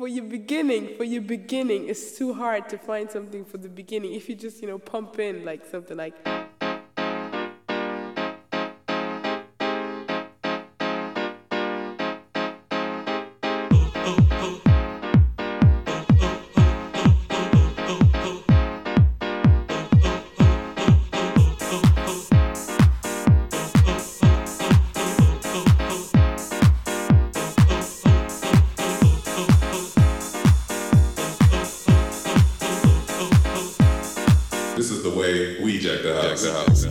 for your beginning, it's too hard to find something for the beginning. If you just, pump in like something like. This is the way we jack the house.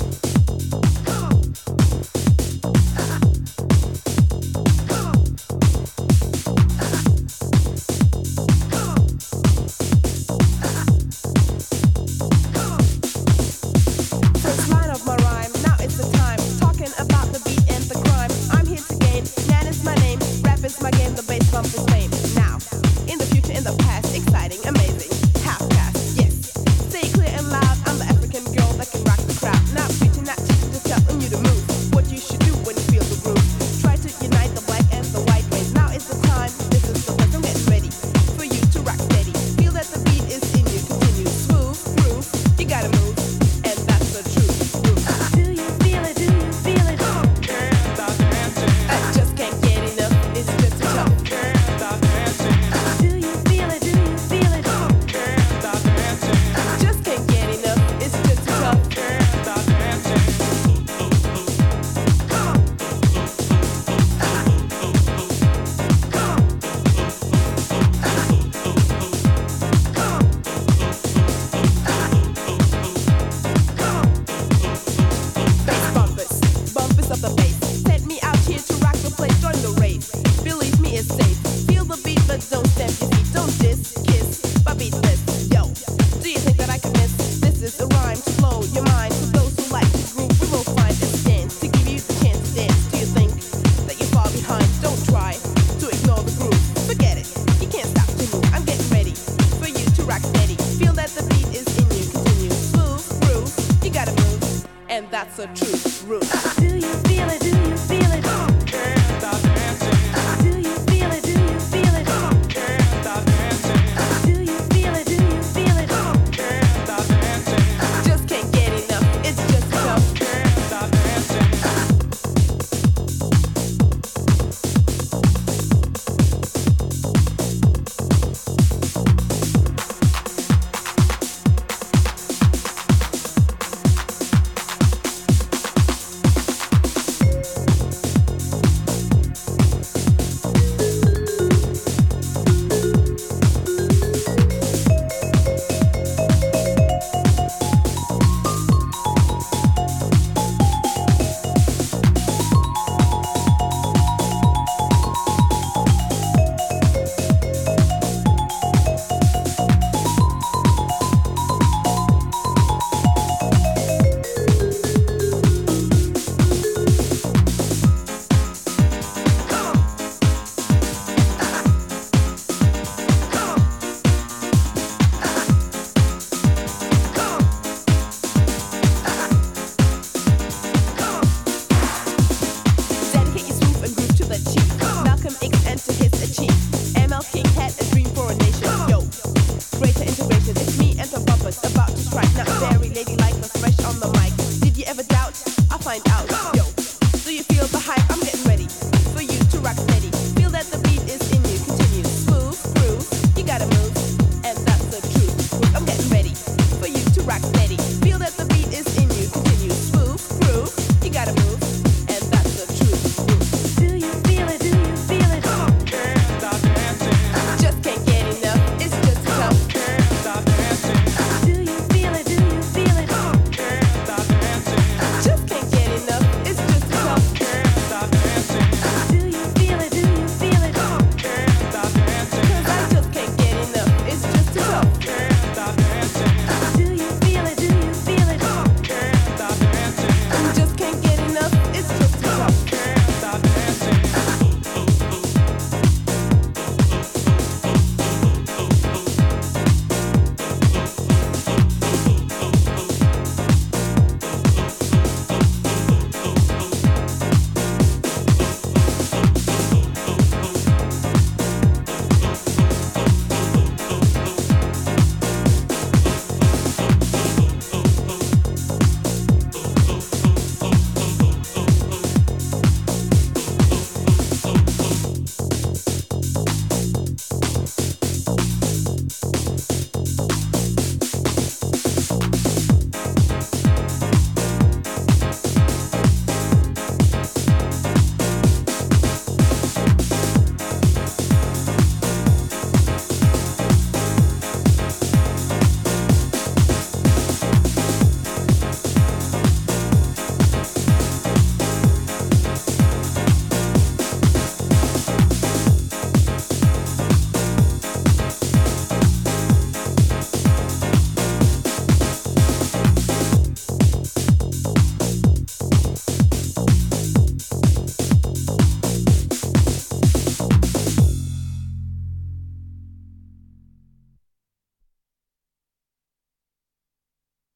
First line of my rhyme, now it's the time. Talking about the beat and the crime. I'm here to gain, Nan is my name. Rap is my game, the bass bump is fame. Now, in the future, in the past, exciting, amazing. Half past, yes. Stay clear and loud, I'm the African girl that can rock the crowd. Not preaching, not teaching, just telling you to move. What you should do when you feel the groove. Try to unite the black and the white race. Now is the time, this is the place, I'm getting ready for you to rock steady. Feel that the beat is in you, continue. Smooth, groove, you gotta move. And that's the truth. Do you feel it? Do you feel it? Can't stop dancing. I just can't get enough, it's just too tough. Can't stop dancing. Do you feel it? Do you feel it? Can't stop dancing. Just can't get enough, it's just too tough. Can't stop dancing. Bass bumpers of the bass. Sent me out here to rock the place, join the race. Believe me, it's safe. Feel the beat, but don't stamp your feet. Don't diss, kiss, but beat this. Yo, do you think that I can miss? This is a rhyme to blow your mind. For those who like to groove, we will find this dance to give you the chance to dance. Do you think that you're far behind? Don't try to ignore the groove. Forget it, you can't stop to move. I'm getting ready for you to rock steady. Feel that the beat is in you. Continue, smooth, groove, you gotta move. And that's a true root. Do you feel it? Do you feel it? Can't stop dancing. Do you feel it? Do you feel it? Can't stop dancing. Do you feel it? Do you feel it? Can't stop dancing. Just can't get enough, it's just tough. Can't stop dancing. Dedicate your swoop and groove to the chief. Malcolm X and to his achieve. ML King had a